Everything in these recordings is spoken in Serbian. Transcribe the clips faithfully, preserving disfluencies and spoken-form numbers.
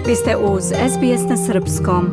Vi ste uz S B S na srpskom.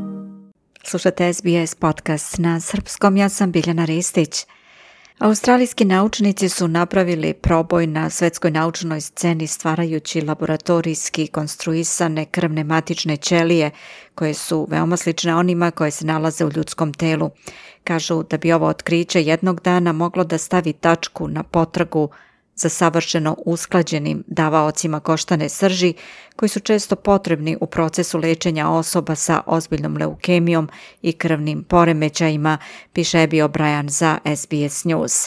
Slušate S B S podcast na srpskom, ja sam Biljana Ristić. Australijski naučnici su napravili proboj na svetskoj naučnoj sceni stvarajući laboratorijski konstruisane krvne matične ćelije koje su veoma slične onima koje se nalaze u ljudskom telu. Kažu da bi ovo otkriće jednog dana moglo da stavi tačku na potragu za savršeno usklađenim davaocima koštane srži koji su često potrebni u procesu lečenja osoba sa ozbiljnom leukemijom i krvnim poremećajima, piše Abby O'Brien za S B S News.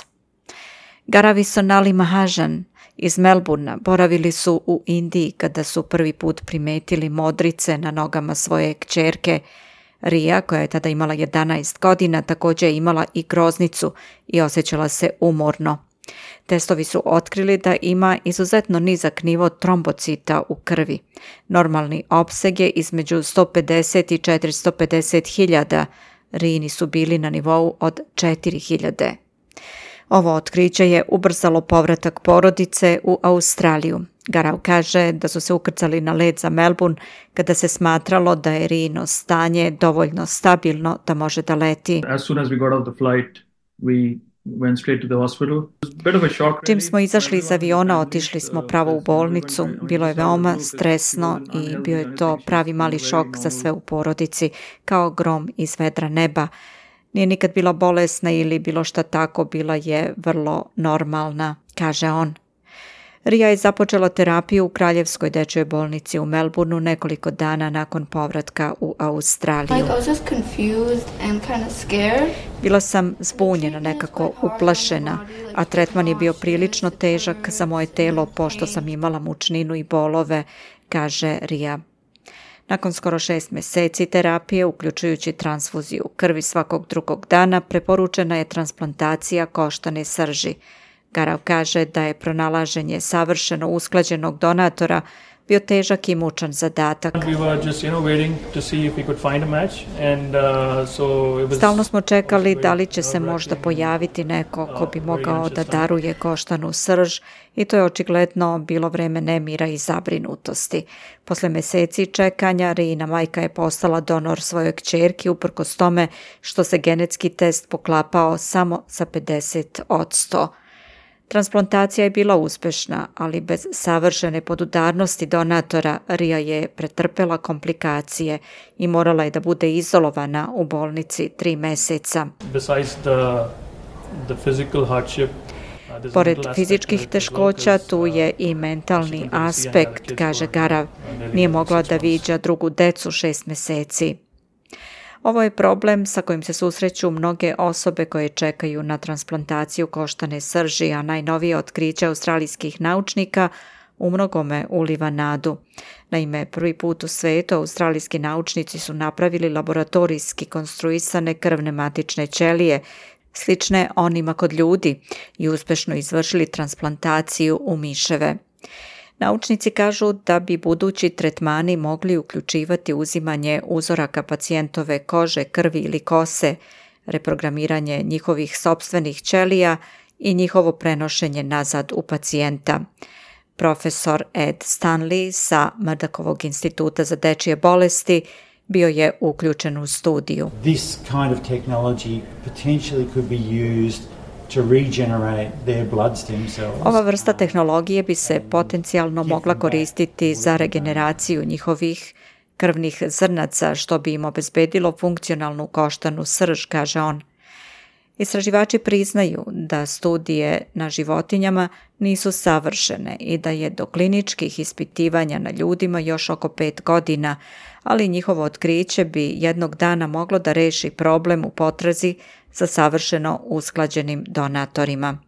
Garavi Sonali Mahajan iz Melbournea boravili su u Indiji kada su prvi put primetili modrice na nogama svoje kćerke. Ria, koja je tada imala jedanaest godina, također je imala i groznicu i osjećala se umorno. Testovi su otkrili da ima izuzetno nizak nivo trombocita u krvi. Normalni opseg je između sto pedeset i četiristo pedeset hiljada, Rini su bili na nivou od četiri hiljade. Ovo otkriće je ubrzalo povratak porodice u Australiju. Garau kaže da su se ukrcali na let za Melbourne kada se smatralo da je Rino stanje dovoljno stabilno da može da leti. As soon as we got off the flight, we went straight to the hospital. Bit of a shock. Čim smo izašli iz aviona, otišli smo pravo u bolnicu. Bilo je veoma stresno i bio je to pravi mali šok za sve u porodici, kao grom iz vedra neba. Nije nikad bila bolesna ili bilo šta tako, bila je vrlo normalna, kaže on. Ria je započela terapiju u Kraljevskoj dečjoj bolnici u Melbourneu nekoliko dana nakon povratka u Australiju. Like, I was just confused and kind of scared. Bila sam zbunjena, nekako uplašena, a tretman je bio prilično težak za moje telo pošto sam imala mučninu i bolove, kaže Ria. Nakon skoro šest mjeseci terapije, uključujući transfuziju krvi svakog drugog dana, preporučena je transplantacija koštane srži. Garau kaže da je pronalaženje savršeno usklađenog donatora bio težak i mučan zadatak. Stalno smo čekali da li će se možda pojaviti neko ko bi mogao da daruje koštanu srž i to je očigledno bilo vreme nemira i zabrinutosti. Posle mjeseci čekanja, Rijina majka je postala donor svojoj kćerki uprkos tome što se genetski test poklapao samo sa pedeset posto. Transplantacija je bila uspešna, ali bez savršene podudarnosti donatora Ria je pretrpela komplikacije i morala je da bude izolovana u bolnici tri meseca. Pored fizičkih teškoća, tu je i mentalni aspekt, kaže Garav. Nije mogla da viđa drugu decu šest mjeseci. Ovo je problem sa kojim se susreću mnoge osobe koje čekaju na transplantaciju koštane srži, a najnovije otkriće australijskih naučnika umnogome uliva nadu. Naime, prvi put u svetu australijski naučnici su napravili laboratorijski konstruisane krvne matične ćelije, slične onima kod ljudi, i uspešno izvršili transplantaciju u miševe. Naučnici kažu da bi budući tretmani mogli uključivati uzimanje uzoraka pacijentove kože, krvi ili kose, reprogramiranje njihovih sopstvenih ćelija i njihovo prenošenje nazad u pacijenta. Profesor Ed Stanley sa Murdochovog instituta za dečje bolesti bio je uključen u studiju. This kind of technology potentially could be used to regenerate their blood stem cells. Ova vrsta tehnologije bi se potencijalno mogla koristiti za regeneraciju njihovih krvnih zrnaca, što bi im obezbedilo funkcionalnu koštanu srž, kaže on. Istraživači priznaju da studije na životinjama nisu savršene i da je do kliničkih ispitivanja na ljudima još oko pet godina, ali njihovo otkriće bi jednog dana moglo da reši problem u potrazi za savršeno usklađenim donatorima.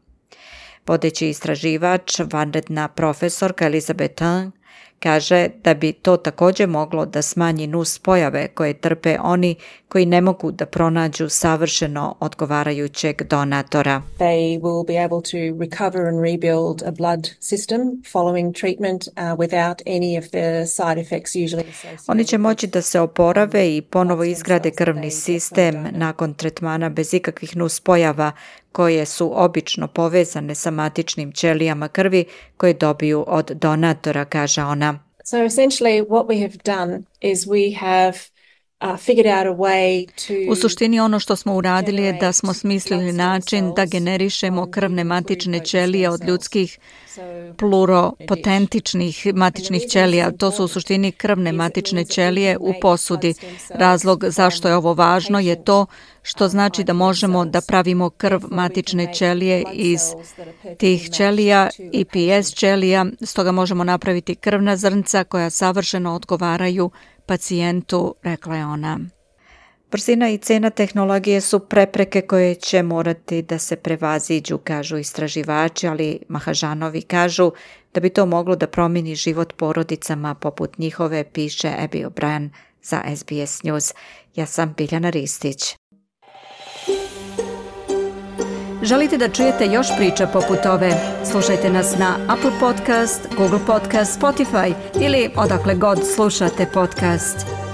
Vodeći istraživač, vanredna profesorka Elizabeth Tang, kaže da bi to također moglo da smanji nus pojave koje trpe oni koji ne mogu da pronađu savršeno odgovarajućeg donatora. They will be able to recover and rebuild a blood system following treatment uh, without any of the side effects usually associated. Oni će moći da se oporave i ponovo izgrade krvni sistem nakon tretmana bez ikakvih nus pojava koje su obično povezane sa matičnim ćelijama krvi koje dobiju od donatora, kaže ona. So essentially what we have done is we have uh, figured out a way to... U suštini ono što smo uradili je da smo smislili način da generišemo krvne matične ćelije od ljudskih pluropotentičnih matičnih ćelija. To su u suštini krvne matične ćelije u posudi. Razlog zašto je ovo važno je to što znači da možemo da pravimo krv matične ćelije iz tih ćelija i P S ćelija, stoga možemo napraviti krvna zrnca koja savršeno odgovaraju pacijentu, rekla je ona. Brzina i cena tehnologije su prepreke koje će morati da se prevaziđu, kažu istraživači, ali Mahažanovi kažu da bi to moglo da promijeni život porodicama poput njihove, piše Abby O'Brien za S B S News. Ja sam Biljana Ristić. Želite da čujete još priča poput ove? Slušajte nas na Apple Podcast, Google Podcast, Spotify ili odakle god slušate podcast.